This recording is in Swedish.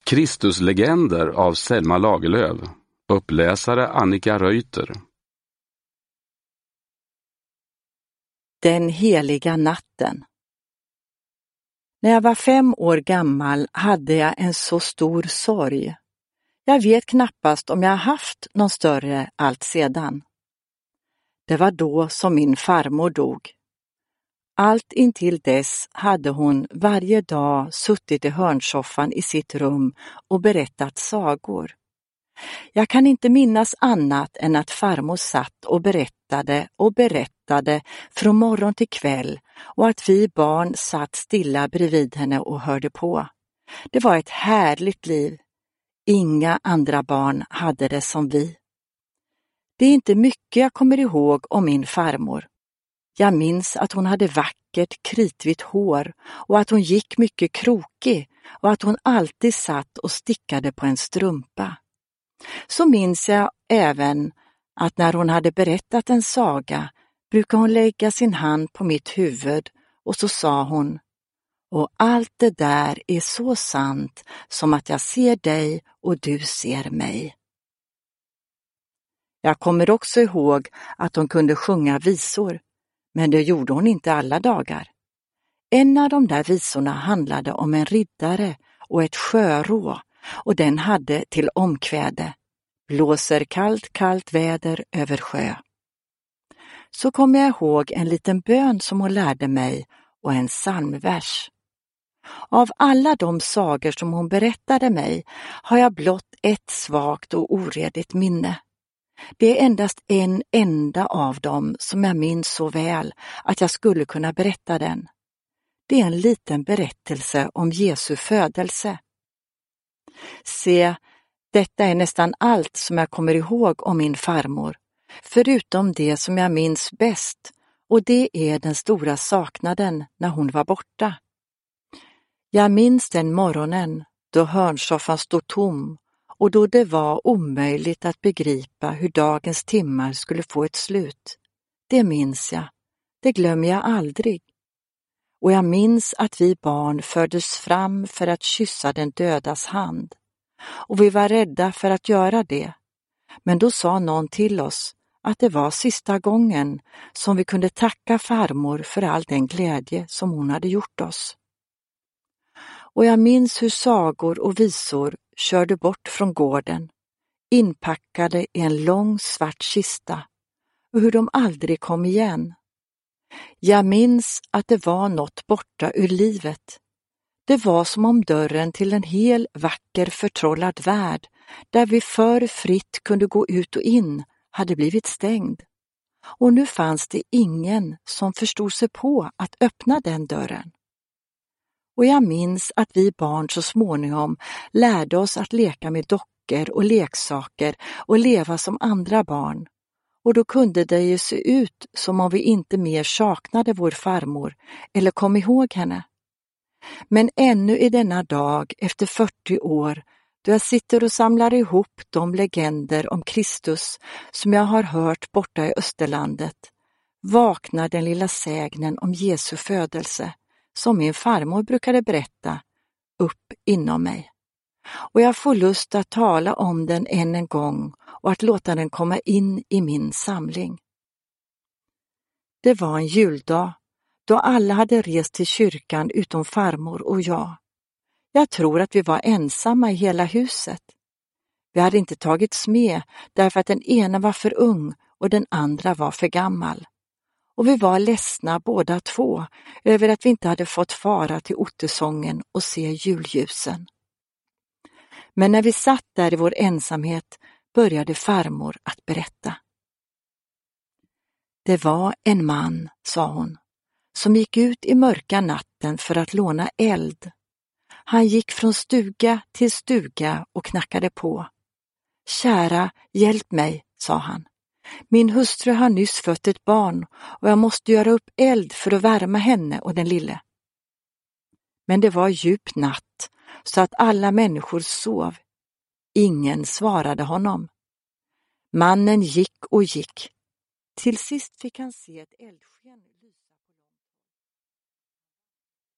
Kristuslegender av Selma Lagerlöf. Uppläsare Annika Reuter. Den heliga natten. När jag var 5 år gammal hade jag en så stor sorg. Jag vet knappast om jag haft någon större allt sedan. Det var då som min farmor dog. Allt intill dess hade hon varje dag suttit i hörnsoffan i sitt rum och berättat sagor. Jag kan inte minnas annat än att farmor satt och berättade från morgon till kväll och att vi barn satt stilla bredvid henne och hörde på. Det var ett härligt liv. Inga andra barn hade det som vi. Det är inte mycket jag kommer ihåg om min farmor. Jag minns att hon hade vackert kritvitt hår och att hon gick mycket krokig och att hon alltid satt och stickade på en strumpa. Så minns jag även att när hon hade berättat en saga brukade hon lägga sin hand på mitt huvud och så sa hon: "Och allt det där är så sant som att jag ser dig och du ser mig." Jag kommer också ihåg att hon kunde sjunga visor, men det gjorde hon inte alla dagar. En av de där visorna handlade om en riddare och ett sjörå och den hade till omkväde: "Blåser kallt, kallt väder över sjö." Så kommer jag ihåg en liten bön som hon lärde mig och en psalmvers. Av alla de sagor som hon berättade mig har jag blott ett svagt och oredigt minne. Det är endast en enda av dem som jag minns så väl att jag skulle kunna berätta den. Det är en liten berättelse om Jesu födelse. Se, detta är nästan allt som jag kommer ihåg om min farmor, förutom det som jag minns bäst, och det är den stora saknaden när hon var borta. Jag minns den morgonen då hörnsoffan stod tom och då det var omöjligt att begripa hur dagens timmar skulle få ett slut. Det minns jag, det glömmer jag aldrig. Och jag minns att vi barn fördes fram för att kyssa den dödas hand. Och vi var rädda för att göra det. Men då sa någon till oss att det var sista gången som vi kunde tacka farmor för all den glädje som hon hade gjort oss. Och jag minns hur sagor och visor körde bort från gården, inpackade i en lång svart kista, och hur de aldrig kom igen. Jag minns att det var något borta ur livet. Det var som om dörren till en hel vacker förtrollad värld, där vi förr fritt kunde gå ut och in, hade blivit stängd. Och nu fanns det ingen som förstod sig på att öppna den dörren. Och jag minns att vi barn så småningom lärde oss att leka med dockor och leksaker och leva som andra barn. Och då kunde det ju se ut som om vi inte mer saknade vår farmor eller kom ihåg henne. Men ännu i denna dag efter 40 år, då jag sitter och samlar ihop de legender om Kristus som jag har hört borta i Österlandet, vaknar den lilla sägnen om Jesu födelse, som min farmor brukade berätta, upp inom mig. Och jag får lust att tala om den än en gång och att låta den komma in i min samling. Det var en juldag då alla hade rest till kyrkan utom farmor och jag. Jag tror att vi var ensamma i hela huset. Vi hade inte tagits med därför att den ena var för ung och den andra var för gammal. Och vi var ledsna båda två över att vi inte hade fått fara till Ottersången och se julljusen. Men när vi satt där i vår ensamhet började farmor att berätta. Det var en man, sa hon, som gick ut i mörka natten för att låna eld. Han gick från stuga till stuga och knackade på. Kära, hjälp mig, sa han. Min hustru har nyss fött ett barn och jag måste göra upp eld för att värma henne och den lille. Men det var djup natt så att alla människor sov. Ingen svarade honom. Mannen gick och gick. Till sist fick han se ett eldsken.